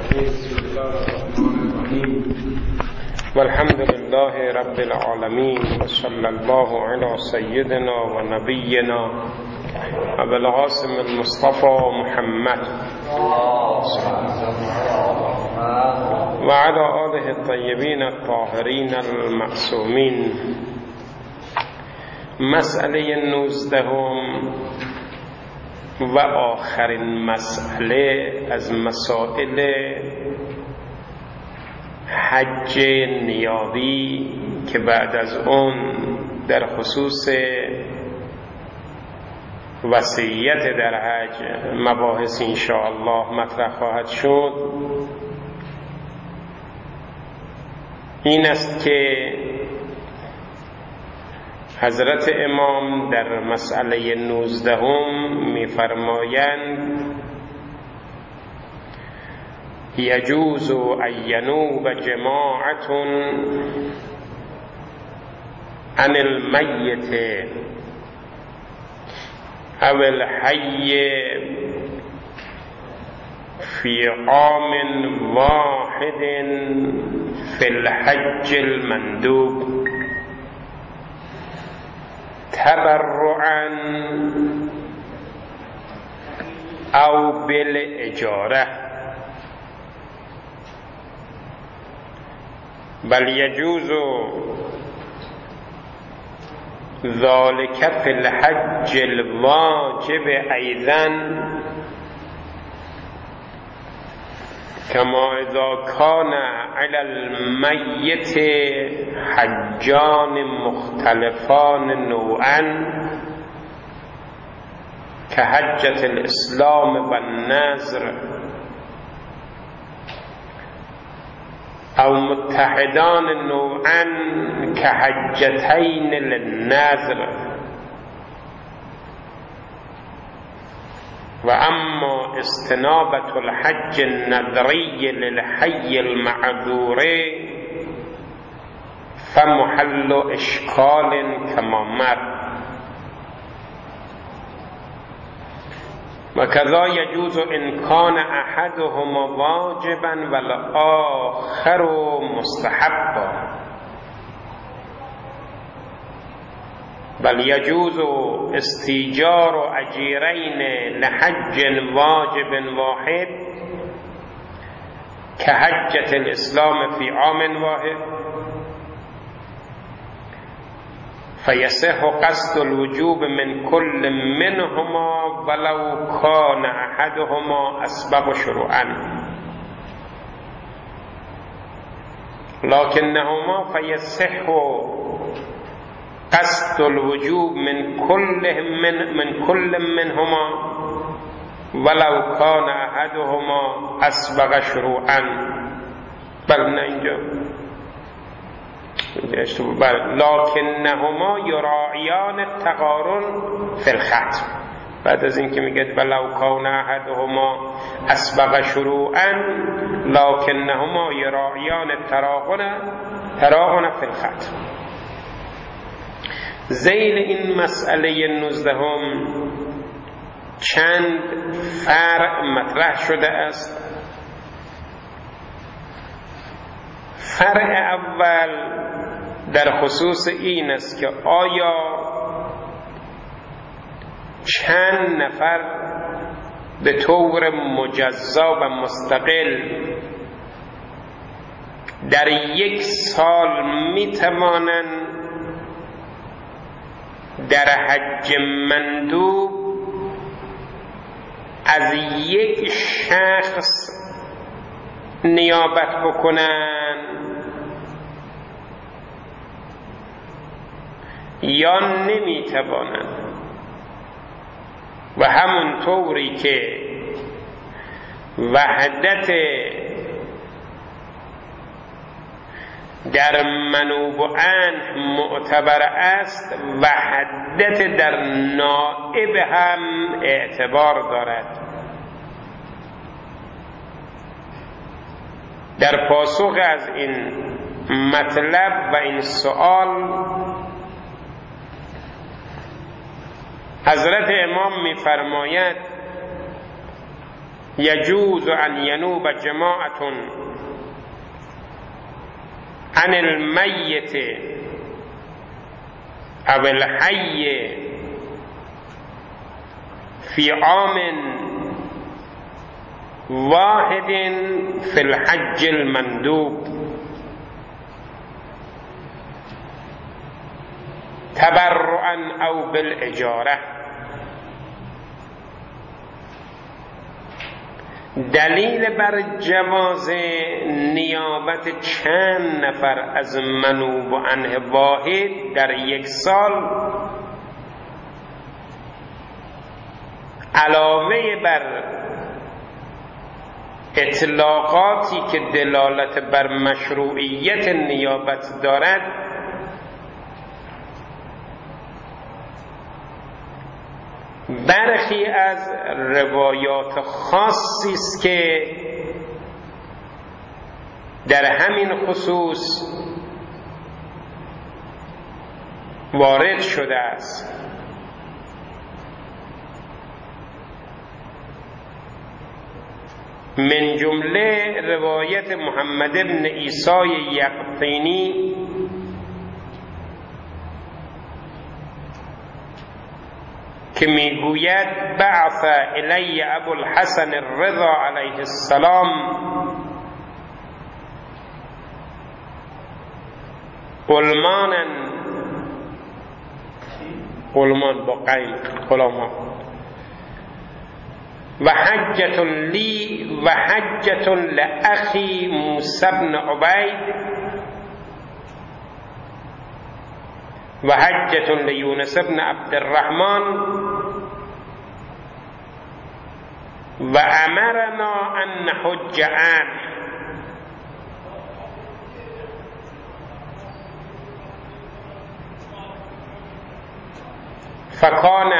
بسم الله الرحمن الرحیم والحمد لله رب العالمین وصلی الله علی سیدنا و نبینا ابو القاسم المصطفى محمد و علی آله الطیبین الطاهرین المعصومین. مسئله 19 و آخرین مسئله از مسائل حج نیابی که بعد از اون در خصوص وصیت در حج مباحث انشاءالله مطرح خواهد شد. این است که حضرت امام در مسئله 19 می‌فرمایند یجوز ان ینوب جماعة عن المیت او الحی فی عام واحد فی الحج المندوب تبرعا او بالاجاره، بل یجوز ذلك في الحج الواجب ايضا كما اذا كان على الميت حجان مختلفان نوعا كحجة الاسلام والنذر او متحدان نوعا كحجتين للنذر. واما استنابة الحج النذري للحي المعذور فمحل اشكال كما مر. وكذا يجوز إن كان أحدهما واجبا والآخر مستحبا، بل يجوز استيجار أجيرين لحج واجب واحد كحجة الإسلام في عام واحد، فيصح قصد الوجوب من كل منهما ولو كان أحدهما أسبق شروعا، لكنهما فيصح قصد الوجوب من كل منهما ولو كان أحدهما أسبق شروعا. بل اینجا لكنهما يراعيان التقارن في الختم. بعد از اینکه میگه ولو كان احدهما اسبق شروعا لكنهما يراعيان التراغن في الختم. ذیل این مسئله 19 چند فرع مطرح شده است. فرع اول در خصوص این است که آیا چند نفر به طور مجزا و مستقل در یک سال می توانند در حج مندوب از یک شخص نیابت بکنند یا نمیتوانند. و همون طوری که وحدت در منوب و عنه معتبر است، وحدت در نائب هم اعتبار دارد. در پاسخ از این مطلب و این سؤال حضرت امام می‌فرماید یجوز ان ینوب جماعة عن المیت او الحی فی عام واحد فی الحج المندوب تبرعا او بالاجاره. دلیل بر جواز نیابت چند نفر از منوب عنه واحد در یک سال علاوه بر اطلاقاتی که دلالت بر مشروعیت نیابت دارد، برخی از روایات خاصی است که در همین خصوص وارد شده است. من جمله روایت محمد بن عیسی یقطینی که میگوید بعث الی ابو الحسن الرضا علیه السلام غلمان با قیل غلاما و حجة لی و حجة لأخی موسی بن عبید و حجة لیونس بن عبد الرحمن و امرنا ان نحج عنه. فکان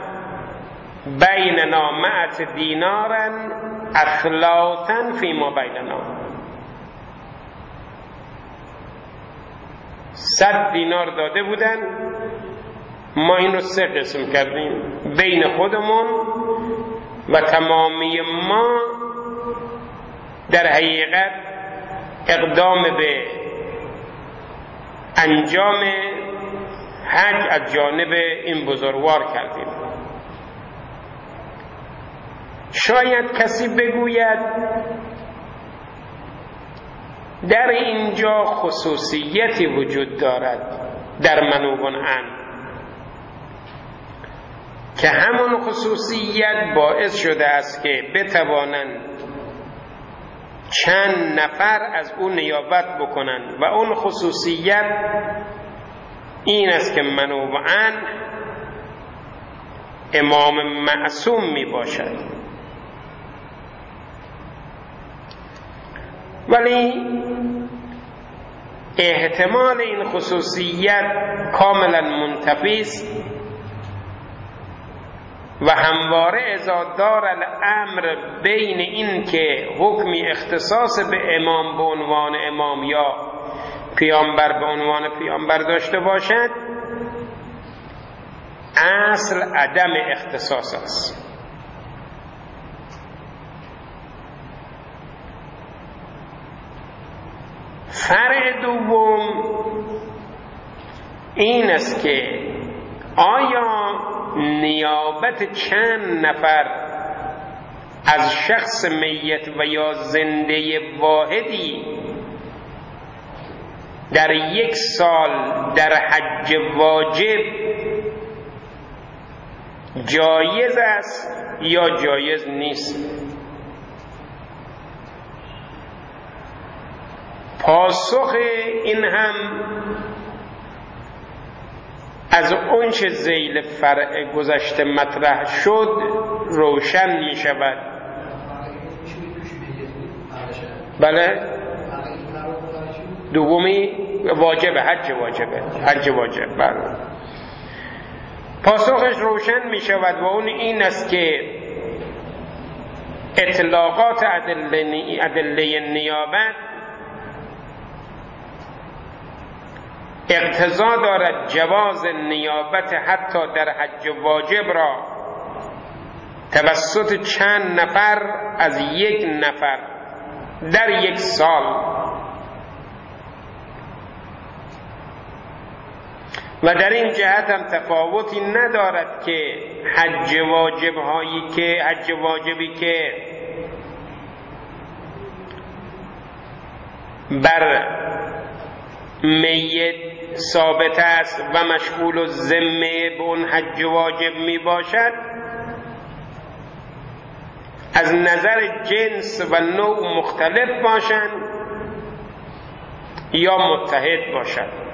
بیننا 100 دینارا اخلاطا فیما بیننا. 100 دینار داده بودن، ما اینو 3 قسم کردیم بین خودمون و تمامی ما در حقیقت اقدام به انجام حج از جانب این بزرگوار کردیم. شاید کسی بگوید در اینجا خصوصیتی وجود دارد در منوب عنه که همون خصوصیت باعث شده است که بتوانند چند نفر از اون نیابت بکنند و اون خصوصیت این است که منوب عنه امام معصوم می باشد. ولی احتمال این خصوصیت کاملا منتفی است و همواره ازادار الامر بین این که حکمی اختصاص به امام به عنوان امام یا پیامبر به عنوان پیامبر داشته باشد، اصل عدم اختصاص است. فرع دوم این است که آیا نیابت چند نفر از شخص میت و یا زنده واحدی در یک سال در حج واجب جایز است یا جایز نیست؟ پاسخ این هم از اونچه ذیل فرع گذشته مطرح شد روشن می شود. بله، دومی واجبه، حج واجب. بله، پاسخش روشن می شود و اون این است که اطلاقات ادله نیابت اقتضا دارد جواز نیابت حتی در حج واجب را توسط چند نفر از یک نفر در یک سال، و در این جهت هم تفاوتی ندارد که حج واجبی که بر میت ثابت است و مشغول الذمه به اون حج واجب می باشد، از نظر جنس و نوع مختلف باشند یا متحد باشد.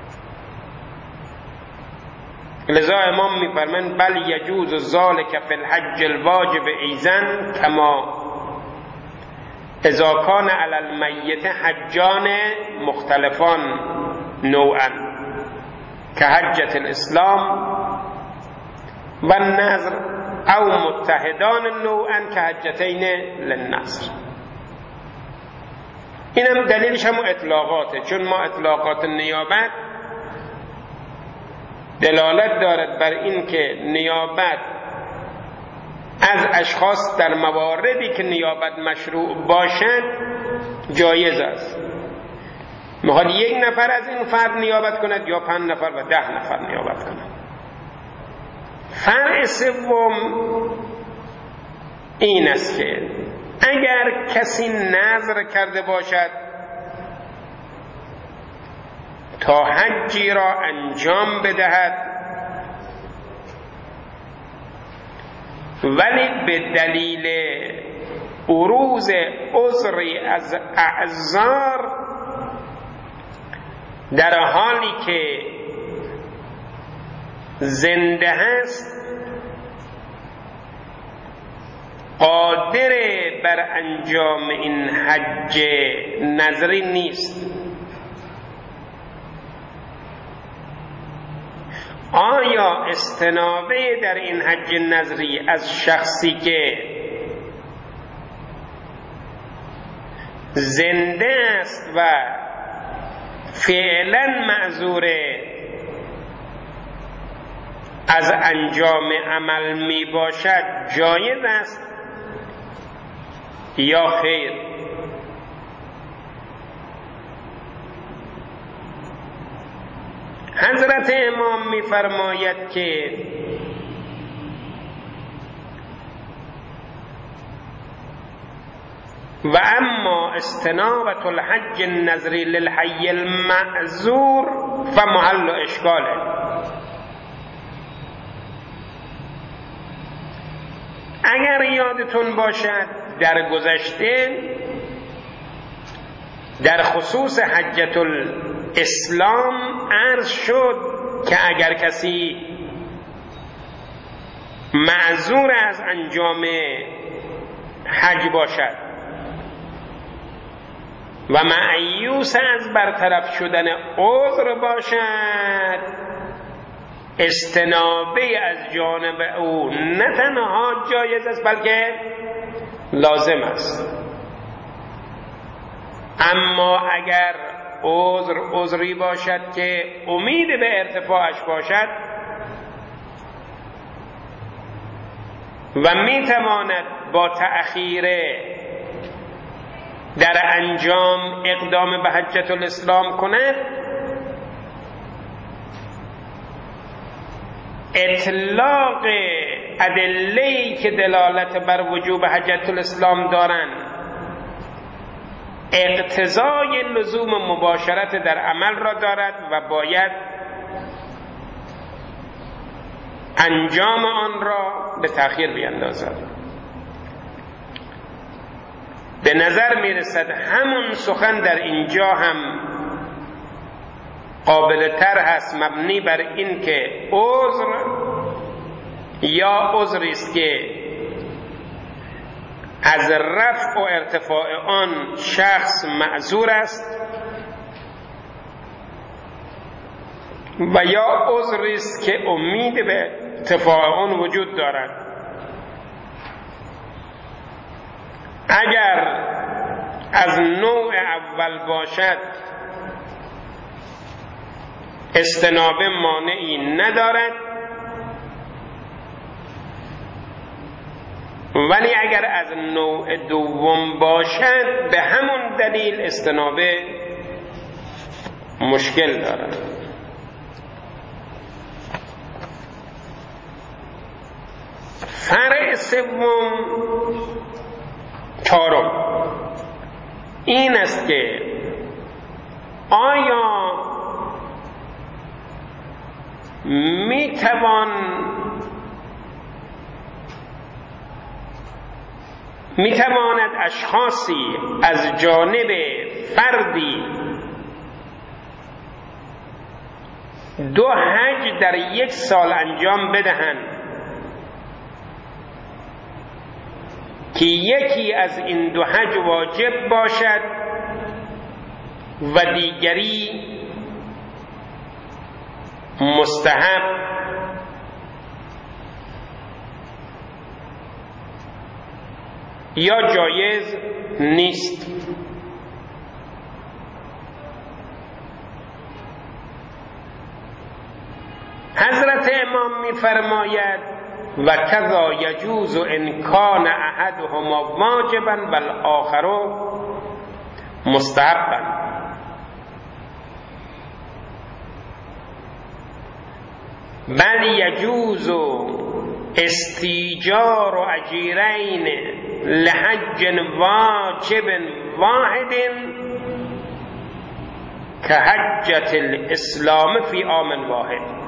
لذا امام می‌فرمایند بل یجوز ذلک فی الحج الواجب ایضا کما اذا کان علی المیت حجان مختلفان نوعا كحجة الاسلام و النذر او متحدان نوعا كحجتین للنذر. اینم دلیلش هم اطلاقاته، چون ما اطلاقات نیابت دلالت دارد بر این که نیابت از اشخاص در مواردی که نیابت مشروع باشد جایز است. میخواد یک نفر از این فرد نیابت کند یا 5 نفر و 10 نفر نیابت کند. فرع سوم این است که اگر کسی نذر کرده باشد تا حجی را انجام بدهد ولی به دلیل عروض عذری از اعذار در حالی که زنده هست قادر بر انجام این حج نظری نیست، آیا استنابه در این حج نظری از شخصی که زنده است و فعلا معذوره از انجام عمل می باشد جایز است یا خیر؟ حضرت امام می فرماید که و اما استنابت الحج النظری للحی المعذور فمحل اشکاله. اگر یادتون باشد در گذشته در خصوص حجة الاسلام عرض شد که اگر کسی معذور از انجام حج باشد و مایوس از برطرف شدن عذر باشد، استنابه از جانب او نه تنها جایز است بلکه لازم است. اما اگر عذری باشد که امید به ارتفاعش باشد و میتواند با تأخیر در انجام اقدام به حجة الاسلام کند، اطلاق ادله‌ای که دلالت بر وجوب حجة الاسلام دارند اقتضای لزوم مباشرت در عمل را دارد و باید انجام آن را به تأخیر بیندازد. به نظر میرسد همون سخن در اینجا هم قابل تر هست، مبنی بر این که عذر یا عذری است که از رفع و ارتفاع آن شخص معذور است و یا عذری است که امید به ارتفاع آن وجود دارد. اگر از نوع اول باشد استنابه مانعی ندارد ولی اگر از نوع دوم باشد به همون دلیل استنابه مشکل دارد. فرع سوم چهارم این است که آیا میتواند اشخاصی از جانب فردی 2 حج در 1 سال انجام بدهند که یکی از این 2 حج واجب باشد و دیگری مستحب، یا جایز نیست؟ حضرت امام می‌فرماید و کذا یجوز ان کان احدهما واجبا و الاخر مستحبا. بل یجوز استیجار اجیرین لحج واجب واحد که حجت الاسلام فی عام واحد.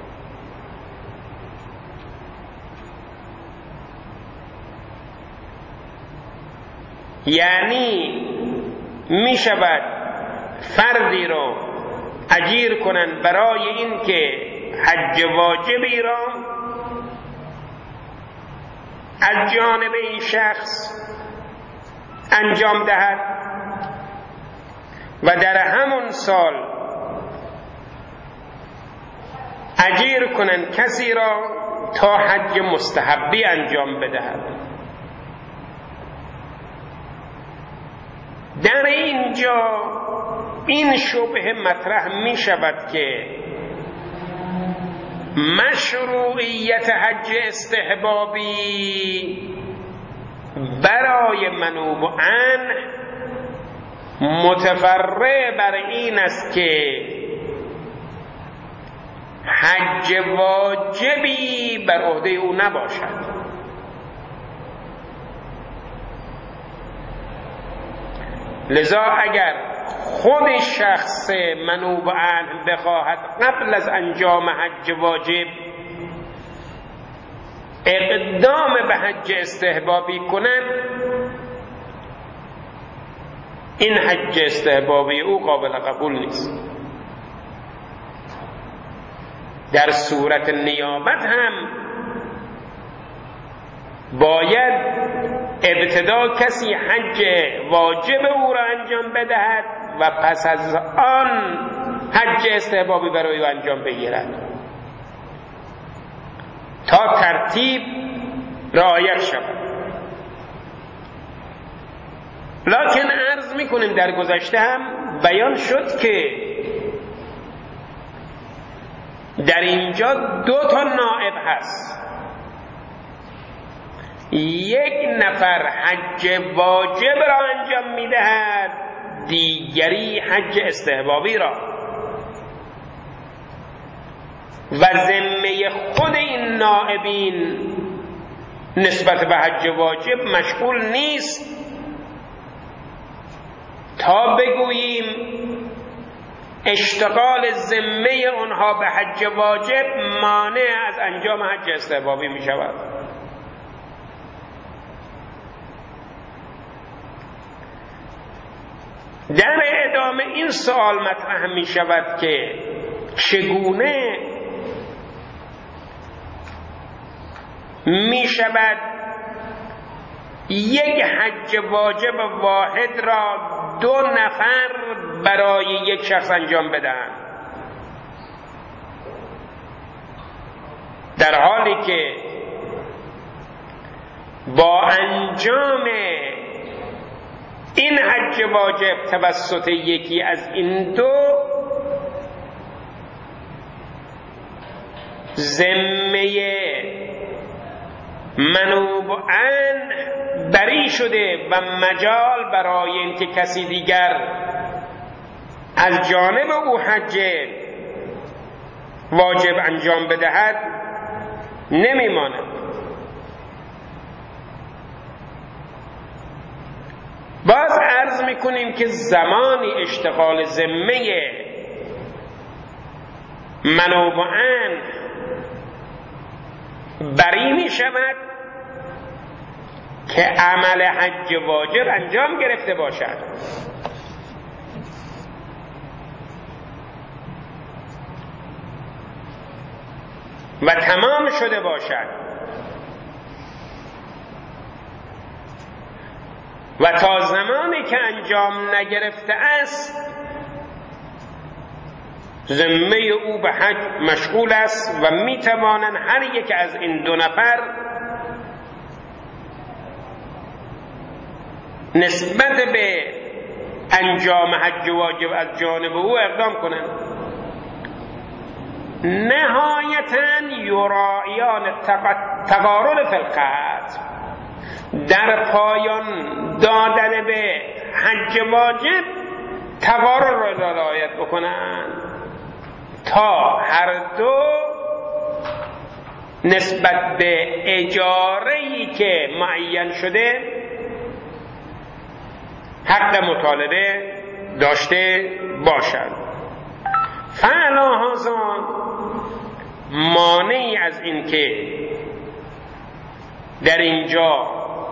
یعنی می شود فردی رو اجیر کنن برای این که حج واجبی را از جانب این شخص انجام دهد و در همون سال اجیر کنن کسی را تا حج مستحبی انجام بدهد. در اینجا این شبهه مطرح می شود که مشروعیت حج استحبابی برای منوب عنه متفرع بر این است که حج واجبی بر عهده او نباشد. لذا اگر خود شخص منوب عنه بخواهد قبل از انجام حج واجب اقدام به حج استحبابی کند، این حج استحبابی او قابل قبول نیست. در صورت نیابت هم باید ابتدا کسی حج واجب او را انجام بدهد و پس از آن حج استحبابی برای او انجام بگیرد تا ترتیب رعایت شود. لکن عرض میکنیم در گذشته هم بیان شد که در اینجا 2 نائب هست. یک نفر حج واجب را انجام میدهد، دیگری حج استحبابی را، و ذمه خود این نائبین نسبت به حج واجب مشغول نیست تا بگوییم اشتغال ذمه اونها به حج واجب مانع از انجام حج استحبابی می شود. در ادامه این سوال مطرح می شود که چگونه می شود یک حج واجب واحد را 2 نفر برای یک شخص انجام بدهند، در حالی که با انجام این حج واجب توسط یکی از این 2 ذمه منوباً بری شده و مجال برای اینکه کسی دیگر از جانب او حج واجب انجام بدهد نمیماند. باز عرض میکنیم که زمانی اشتغال ذمه منوباً بری می شود که عمل حج واجب انجام گرفته باشد. و تمام شده باشد و تا زمانی که انجام نگرفته است ذمه او به حج مشغول است و میتوانند هر یک از این دو نفر نسبت به انجام حج واجب از جانب او اقدام کنند. نهایتاً یرایان تقارن فی القصد، در پایان دادن به حج واجب تقارن را رعایت بکنند تا هر دو نسبت به اجاره‌ای که معین شده حق مطالبه داشته باشند. فعلا هازان مانعی از این که در اینجا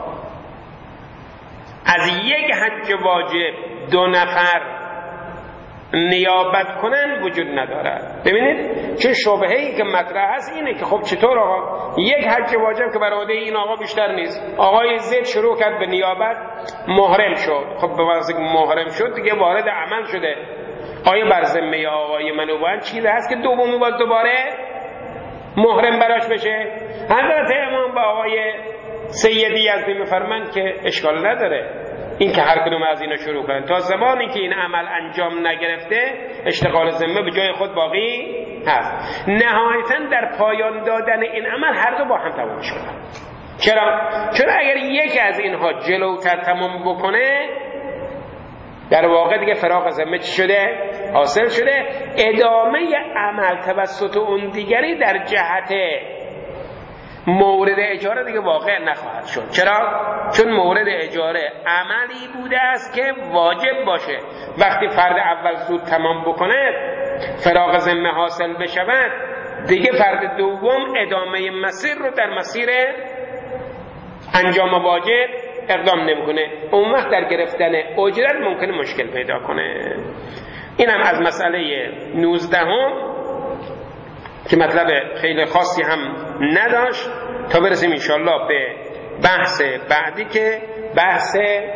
از یک حج واجب دو نفر نیابت کنن وجود ندارد. ببینید چه شبهه‌ای که مطرح هست اینه که خب چطور آقا یک حج واجب که بر عهده این آقا بیشتر نیست، آقای زید شروع کرد به نیابت، محرم شد، خب به واسه محرم شد دیگه وارد عمل شده، آیا بر ذمه آقای منوباً چیزی هست که دومی باز دوباره محرم براش بشه؟ حضرت امام با آقای سیدی یزدی میفرمایند که اشکال نداره این که هر کدوم از اینا شروع کنن تا زمانی که این عمل انجام نگرفته اشتغال ذمه به جای خود باقی هست. نهایتاً در پایان دادن این عمل هر دو با هم تمام شدن. چرا اگر یکی از اینها جلوتر تمام بکنه در واقع دیگه فراغ ذمه چی شده؟ حاصل شده. ادامه عمل توسط اون دیگری در جهت مورد اجاره دیگه واقع نخواهد شد. چرا؟ چون مورد اجاره عملی بوده است که واجب باشه. وقتی فرد اول زود تمام بکنه فراغ ذمه حاصل بشود دیگه فرد دوم ادامه مسیر رو در مسیر انجام واجب اقدام نمیکنه. اون وقت در گرفتن اجرت ممکنه مشکل پیدا کنه. اینم از مسئله 19 که مطلب خیلی خاصی هم نداشت تا برسیم انشاءالله به بحث بعدی که بحث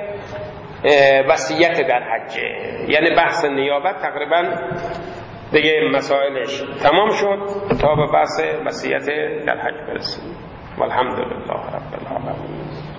وصیت در حج، یعنی بحث نیابت تقریبا دیگه مسائلش تمام شد تا به بحث وصیت در حج برسیم. والحمدلله رب العالمین.